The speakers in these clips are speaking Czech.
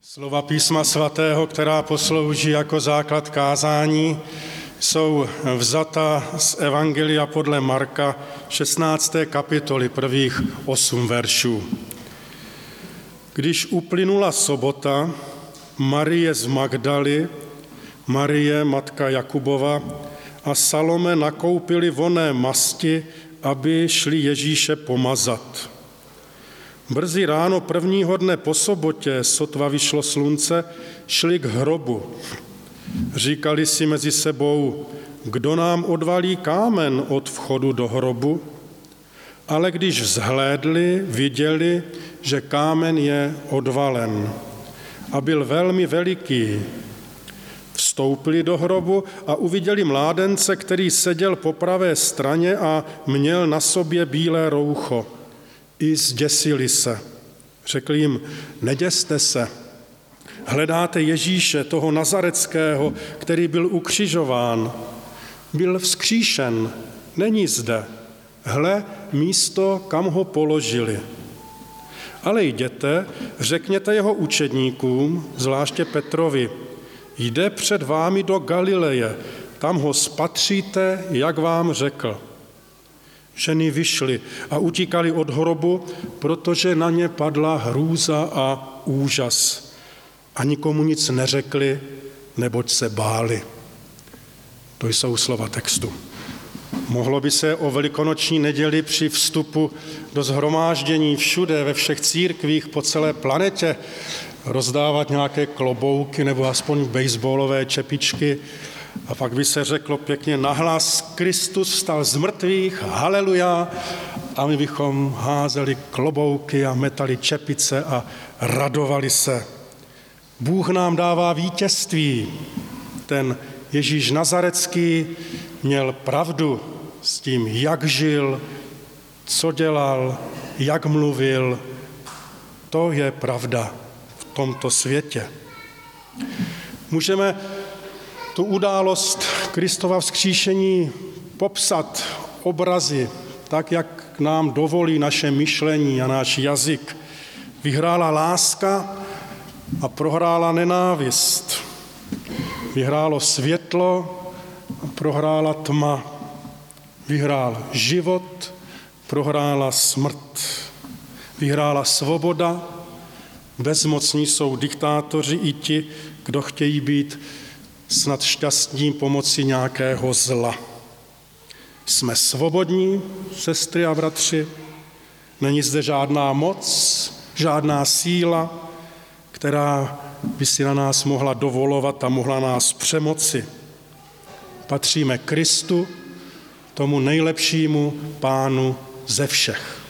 Slova písma svatého, která poslouží jako základ kázání, jsou vzata z Evangelia podle Marka 16. kapitoly, prvých 8 veršů. Když uplynula sobota, Marie z Magdaly, Marie, matka Jakubova, a Salome nakoupili vonné masti, aby šli Ježíše pomazat. Brzy ráno prvního dne po sobotě, sotva vyšlo slunce, šli k hrobu. Říkali si mezi sebou, kdo nám odvalí kámen od vchodu do hrobu? Ale když vzhlédli, viděli, že kámen je odvalen a byl velmi veliký. Vstoupili do hrobu a uviděli mládence, který seděl po pravé straně a měl na sobě bílé roucho. I zděsili se. Řekli jim, neděste se. Hledáte Ježíše, toho Nazareckého, který byl ukřižován. Byl vzkříšen, není zde. Hle, místo, kam ho položili. Ale jděte, řekněte jeho učedníkům, zvláště Petrovi, jde před vámi do Galileje, tam ho spatříte, jak vám řekl. Ženy vyšly a utíkali od hrobu, protože na ně padla hrůza a úžas. A nikomu nic neřekli, neboť se báli. To jsou slova textu. Mohlo by se o velikonoční neděli při vstupu do shromáždění všude, ve všech církvích po celé planetě rozdávat nějaké klobouky nebo aspoň baseballové čepičky a pak by se řeklo pěkně nahlas, Kristus vstal z mrtvých, haleluja, a my bychom házeli klobouky a metali čepice a radovali se. Bůh nám dává vítězství. Ten Ježíš Nazarecký měl pravdu s tím, jak žil, co dělal, jak mluvil. To je pravda v tomto světě. Můžeme tu událost Kristova vzkříšení popsat obrazy, tak, jak nám dovolí naše myšlení a náš jazyk. Vyhrála láska a prohrála nenávist. Vyhrálo světlo a prohrála tma. Vyhrál život, prohrála smrt. Vyhrála svoboda, bezmocní jsou diktátoři i ti, kdo chtějí být snad šťastní pomocí nějakého zla. Jsme svobodní, sestry a bratři, není zde žádná moc, žádná síla, která by si na nás mohla dovolovat a mohla nás přemoci. Patříme Kristu, tomu nejlepšímu Pánu ze všech.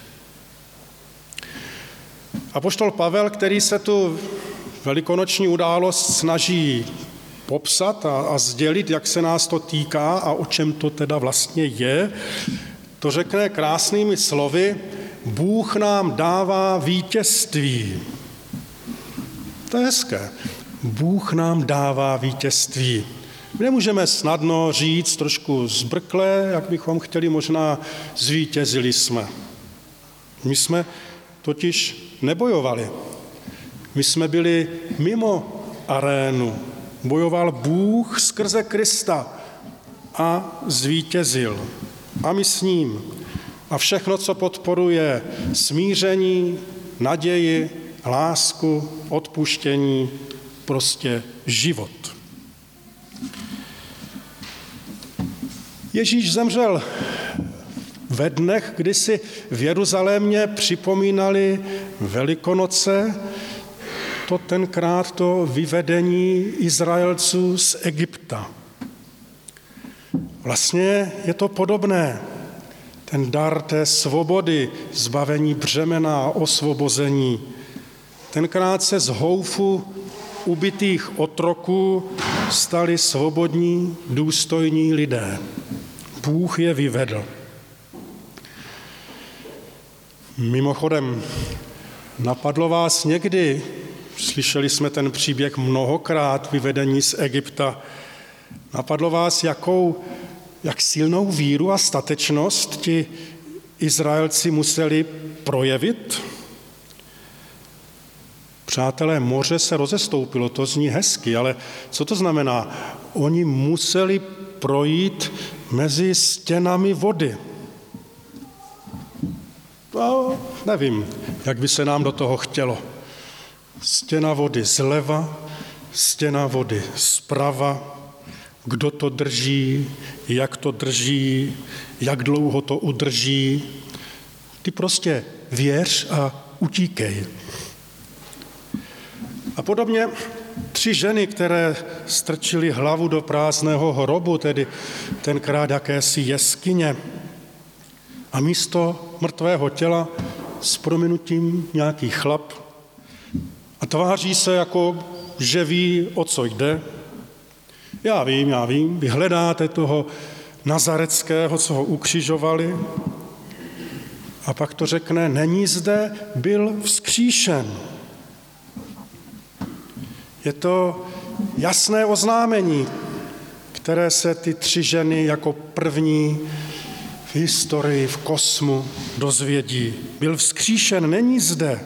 Apoštol Pavel, který se tu velikonoční událost snaží popsat a sdělit, jak se nás to týká a o čem to teda vlastně je, to řekne krásnými slovy, Bůh nám dává vítězství. To je hezké. Bůh nám dává vítězství. My nemůžeme snadno říct trošku zbrkle, jak bychom chtěli, možná zvítězili jsme. My jsme totiž nebojovali. My jsme byli mimo arénu. Bojoval Bůh skrze Krista a zvítězil. A my s ním. A všechno, co podporuje smíření, naději, lásku, odpuštění, prostě život. Ježíš zemřel ve dnech, kdy si v Jeruzalémě připomínali Velikonoce, to tenkrát to vyvedení Izraelců z Egypta. Vlastně je to podobné. Ten dar té svobody, zbavení břemena a osvobození. Tenkrát se z houfu ubitých otroků stali svobodní, důstojní lidé. Bůh je vyvedl. Mimochodem, napadlo vás někdy, slyšeli jsme ten příběh mnohokrát, vyvedení z Egypta, napadlo vás, jak silnou víru a statečnost ti Izraelci museli projevit? Přátelé, moře se rozestoupilo, to zní hezky, ale co to znamená? Oni museli projít mezi stěnami vody. No, nevím, jak by se nám do toho chtělo. Stěna vody zleva, stěna vody zprava, kdo to drží, jak dlouho to udrží. Ty prostě věř a utíkej. A podobně 3 ženy, které strčily hlavu do prázdného hrobu, tedy tenkrát jakési jeskyně, a místo mrtvého těla s prominutím nějaký chlap a tváří se jako, že ví, o co jde. Já vím, vy hledáte toho Nazareckého, co ho ukřižovali, a pak to řekne, není zde, byl vzkříšen. Je to jasné oznámení, které se ty 3 ženy jako první v historii, v kosmu dozvědí. Byl vzkříšen, není zde.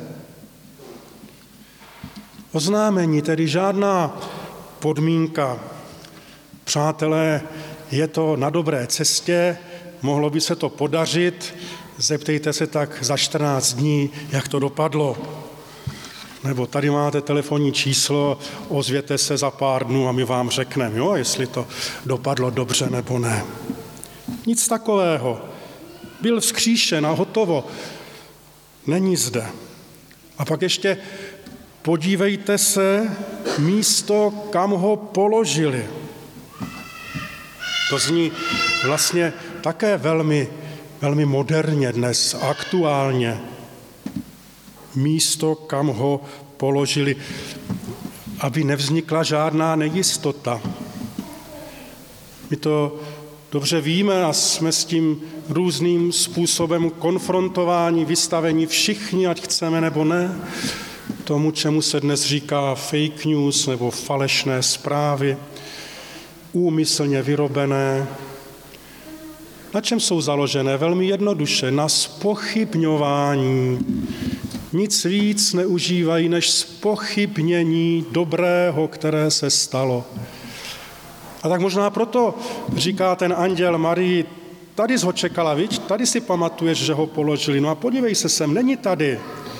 Oznámení, tedy žádná podmínka. Přátelé, je to na dobré cestě, mohlo by se to podařit, zeptejte se tak za 14 dní, jak to dopadlo. Nebo tady máte telefonní číslo, ozvěte se za pár dnů a my vám řekneme, jo, jestli to dopadlo dobře nebo ne. Nic takového. Byl vzkříšen a hotovo. Není zde. A pak ještě podívejte se místo, kam ho položili. To zní vlastně také velmi, velmi moderně dnes, aktuálně. Místo, kam ho položili, aby nevznikla žádná nejistota. My to dobře víme a jsme s tím různým způsobem konfrontováni, vystaveni všichni, ať chceme nebo ne, tomu, čemu se dnes říká fake news nebo falešné zprávy, úmyslně vyrobené. Na čem jsou založené? Velmi jednoduše, na zpochybňování. Nic víc neužívají než zpochybnění dobrého, které se stalo. A tak možná proto říká ten anděl Marii, tady jsi ho čekala, viď? Tady si pamatuješ, že ho položili. No a podívej se sem, není tady.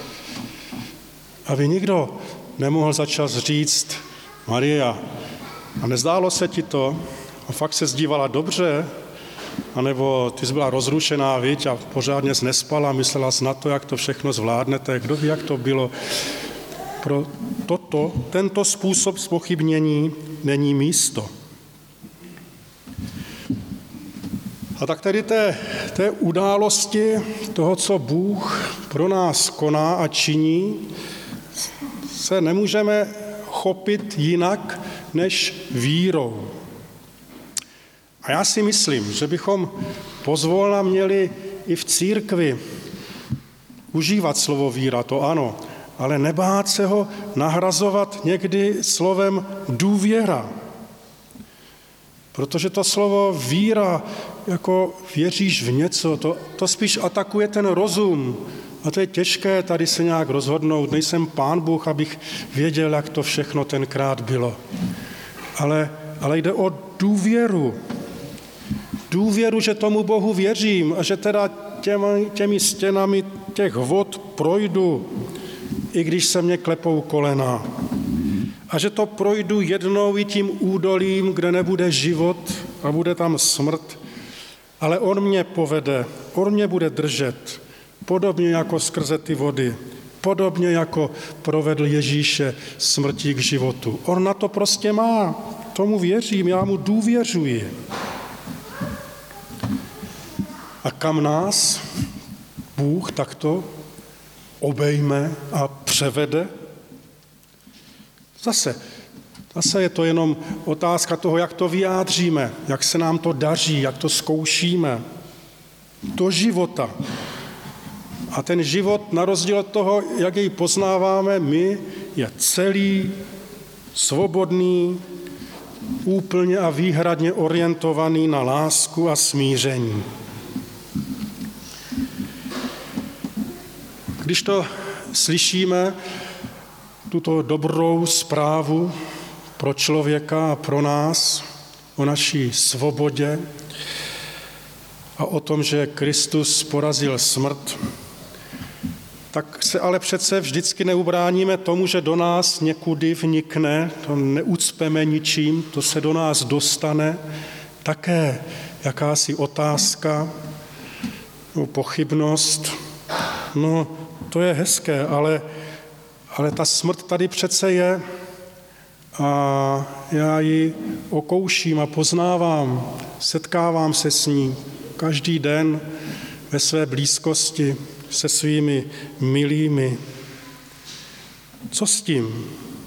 Aby nikdo nemohl začas říct, Maria, a nezdálo se ti to? A fakt se zdívala dobře? A nebo ty jsi byla rozrušená, viď? A pořádně jsi nespala, myslela jsi na to, jak to všechno zvládnete. Kdo ví, jak to bylo? Pro tento způsob zpochybnění není místo. A tak tedy té události, toho, co Bůh pro nás koná a činí, se nemůžeme chopit jinak než vírou. A já si myslím, že bychom pozvolna měli i v církvi užívat slovo víra, to ano, ale nebát se ho nahrazovat někdy slovem důvěra. Protože to slovo víra, jako věříš v něco, to spíš atakuje ten rozum. A to je těžké tady se nějak rozhodnout. Nejsem Pán Bůh, abych věděl, jak to všechno tenkrát bylo. Ale jde o důvěru. Důvěru, že tomu Bohu věřím a že teda těmi stěnami těch vod projdu, i když se mě klepou kolena. A že to projdu jednou i tím údolím, kde nebude život a bude tam smrt, ale on mě povede, on mě bude držet, podobně jako skrze ty vody, podobně jako provedl Ježíše smrtí k životu. On na to prostě má, tomu věřím, já mu důvěřuji. A kam nás Bůh takto obejme a převede? Zase je to jenom otázka toho, jak to vyjádříme, jak se nám to daří, jak to zkoušíme. Do života. A ten život, na rozdíl od toho, jak jej poznáváme my, je celý, svobodný, úplně a výhradně orientovaný na lásku a smíření. Když to slyšíme, tuto dobrou zprávu pro člověka a pro nás o naší svobodě a o tom, že Kristus porazil smrt, tak se ale přece vždycky neubráníme tomu, že do nás někudy vnikne, to neucpeme ničím, to se do nás dostane, také jakási otázka, pochybnost. No, to je hezké, ale ta smrt tady přece je a já ji okouším a poznávám, setkávám se s ní každý den ve své blízkosti se svými milými. Co s tím?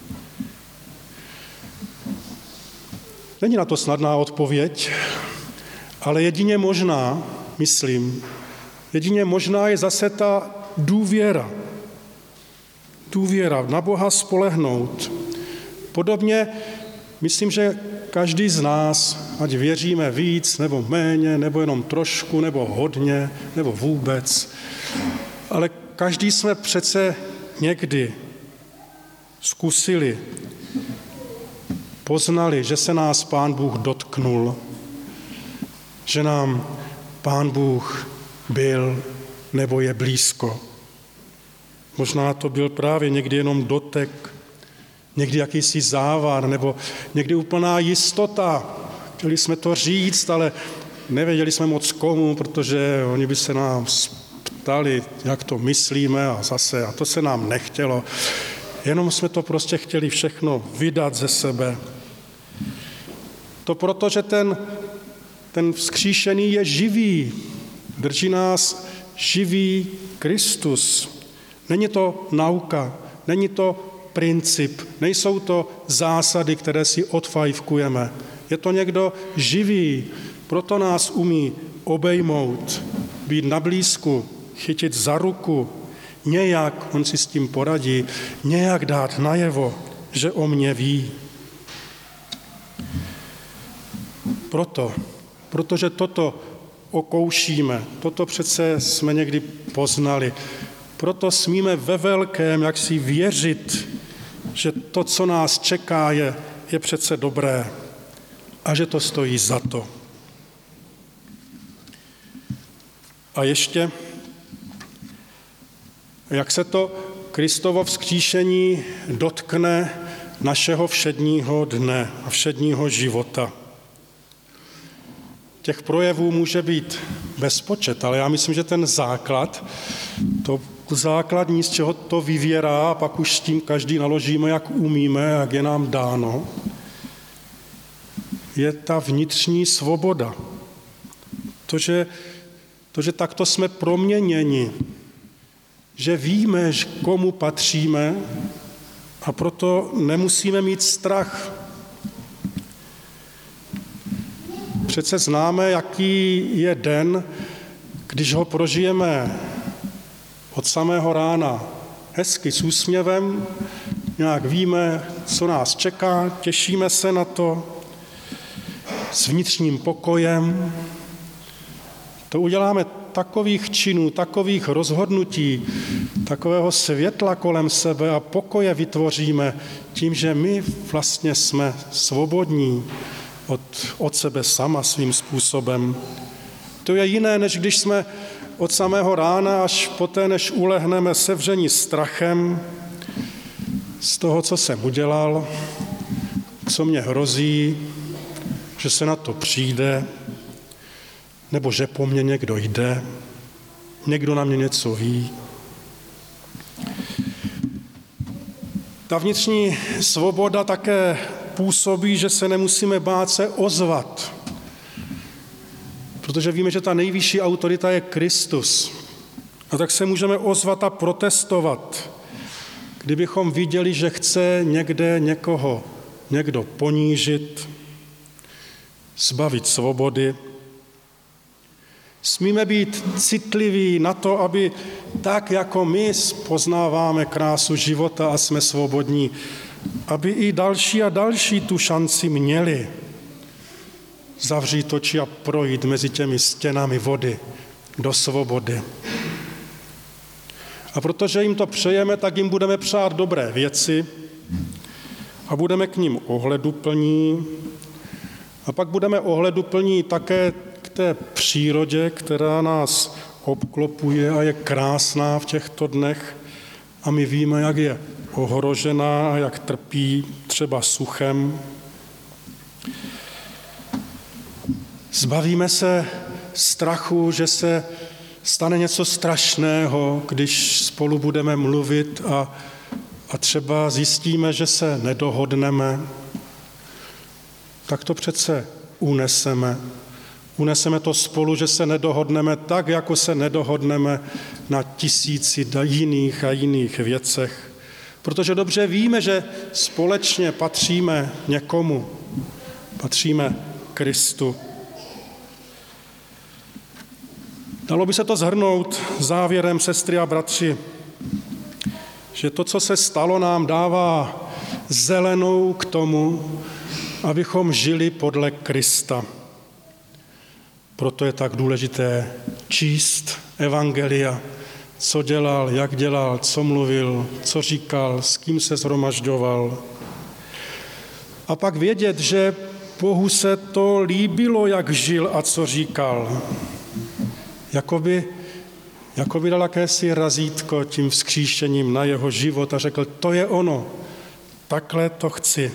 Není na to snadná odpověď, ale jedině možná, myslím, jedině možná je zase ta důvěra. Důvěra, na Boha spolehnout. Podobně myslím, že každý z nás, ať věříme víc nebo méně, nebo jenom trošku, nebo hodně, nebo vůbec, ale každý jsme přece někdy zkusili, poznali, že se nás Pán Bůh dotknul, že nám Pán Bůh byl nebo je blízko. Možná to byl právě někdy jenom dotek, někdy jakýsi závar, nebo někdy úplná jistota. Chtěli jsme to říct, ale nevěděli jsme moc komu, protože oni by se nás ptali, jak to myslíme a zase, a to se nám nechtělo. Jenom jsme to prostě chtěli všechno vydat ze sebe. To proto, že ten vzkříšený je živý, drží nás živý Kristus. Není to nauka, není to princip, nejsou to zásady, které si odfajfkujeme. Je to někdo živý, proto nás umí obejmout, být na blízku, chytit za ruku, nějak, on si s tím poradí, nějak dát najevo, že o mě ví. Protože toto okoušíme, toto přece jsme někdy poznali, proto smíme ve velkém jaksi věřit, že to, co nás čeká, je přece dobré a že to stojí za to. A ještě, jak se to Kristovo vzkříšení dotkne našeho všedního dne a všedního života. Těch projevů může být bezpočet, ale já myslím, že ten základ, to základní, z čeho to vyvěrá, a pak už s tím každý naložíme, jak umíme, jak je nám dáno, je ta vnitřní svoboda. To, že takto jsme proměněni, že víme, komu patříme a proto nemusíme mít strach. Přece známe, jaký je den, když ho prožijeme od samého rána hezky s úsměvem, nějak víme, co nás čeká, těšíme se na to, s vnitřním pokojem. To uděláme takových činů, takových rozhodnutí, takového světla kolem sebe a pokoje vytvoříme tím, že my vlastně jsme svobodní od sebe sama svým způsobem. To je jiné, než když jsme od samého rána až poté, než ulehneme sevření strachem z toho, co jsem udělal, co mě hrozí, že se na to přijde, nebo že po mně někdo jde, někdo na mě něco ví. Ta vnitřní svoboda také působí, že se nemusíme bát se ozvat, protože víme, že ta nejvyšší autorita je Kristus. A tak se můžeme ozvat a protestovat, kdybychom viděli, že chce někde někdo ponížit, zbavit svobody. Smíme být citliví na to, aby tak, jako my poznáváme krásu života a jsme svobodní, aby i další a další tu šanci měli zavřít oči a projít mezi těmi stěnami vody do svobody. A protože jim to přejeme, tak jim budeme přát dobré věci a budeme k nim ohleduplní. A pak budeme ohleduplní také k té přírodě, která nás obklopuje a je krásná v těchto dnech. A my víme, jak je ohrožená a jak trpí třeba suchem. Zbavíme se strachu, že se stane něco strašného, když spolu budeme mluvit a třeba zjistíme, že se nedohodneme. Tak to přece uneseme. Uneseme to spolu, že se nedohodneme tak, jako se nedohodneme na tisíci jiných věcech. Protože dobře víme, že společně patříme někomu. Patříme Kristu. Dalo by se to shrnout závěrem, sestry a bratři, že to, co se stalo, nám dává zelenou k tomu, abychom žili podle Krista. Proto je tak důležité číst evangelia, co dělal, co mluvil, co říkal, s kým se shromažďoval. A pak vědět, že Bohu se to líbilo, jak žil a co říkal. Jakoby dal jakési razítko tím vzkříšením na jeho život a řekl, to je ono, takhle to chci.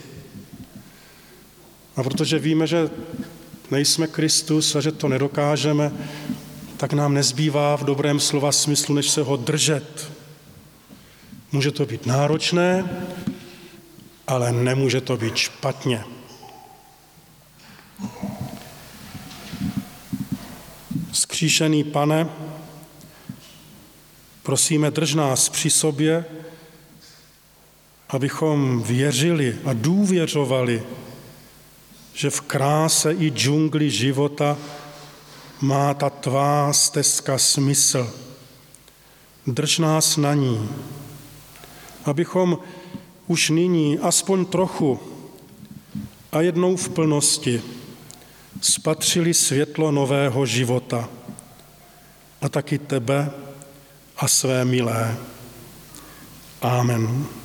A protože víme, že nejsme Kristus a že to nedokážeme, tak nám nezbývá v dobrém slova smyslu, než se ho držet. Může to být náročné, ale nemůže to být špatně. Vzkříšený Pane, prosíme, drž nás při sobě, abychom věřili a důvěřovali, že v kráse i džungli života má ta tvá stezka smysl. Drž nás na ní, abychom už nyní aspoň trochu a jednou v plnosti spatřili světlo nového života a taky tebe a své milé. Amen.